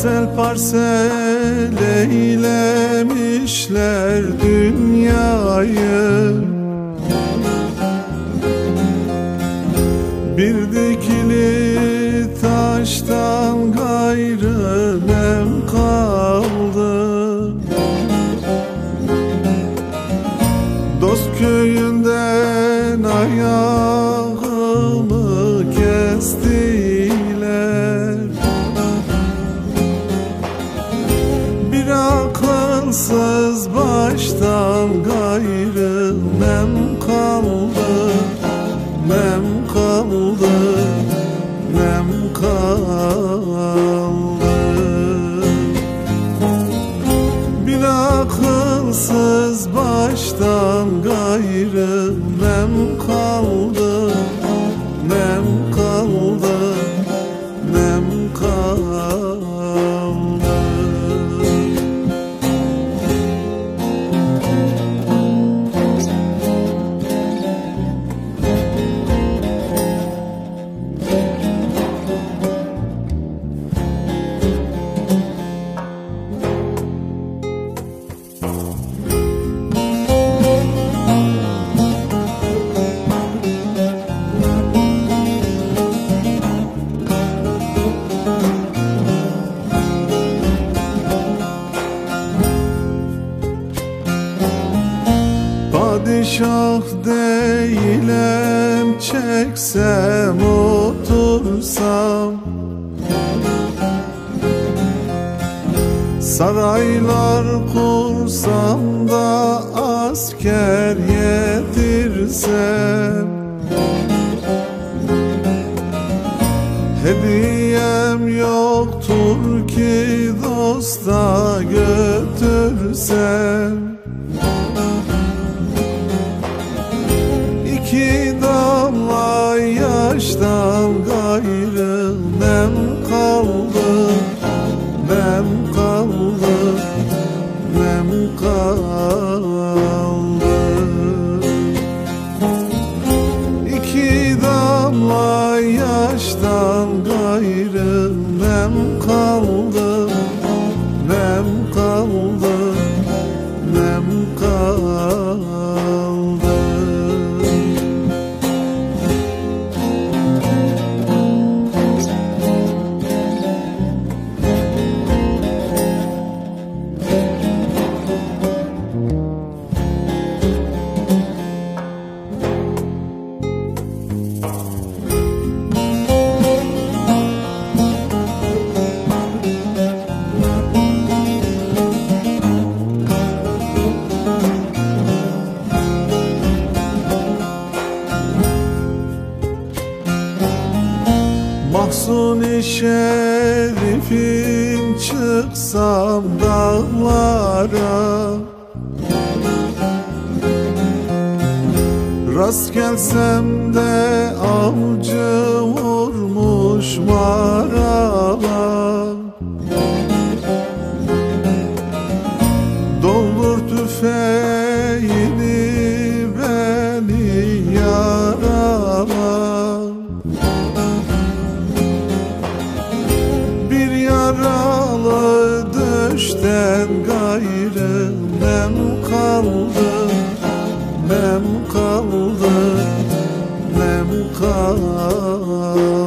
Parsel parsel eylemişler dünyayı, bir dikili taştan gayrı nem kaldı. Dost köyünden ayağımı kestiler, bir akılsız baştan gayrı nem kaldı, nem kaldı, nem kaldı. Bir akılsız baştan gayrı nem kaldı, nem kaldı, nem kaldı. Padişah değilim, çeksem otursam, saraylar kursam da asker yetirsem, hediyem yoktur ki dosta götürsem. İki damla yaştan gayrı nem kaldı, nem kaldı, nem kaldı. İki damla yaştan gayrı nem kaldı, nem kaldı, nem kaldı. Mahzun-i şerifim çıksam dağlara, rast gelsem de avcı vurmuş marala. Doldur tüfeğini beni yarala, yaralı düşten gayrı nem kaldı, nem kaldı, nem kaldı.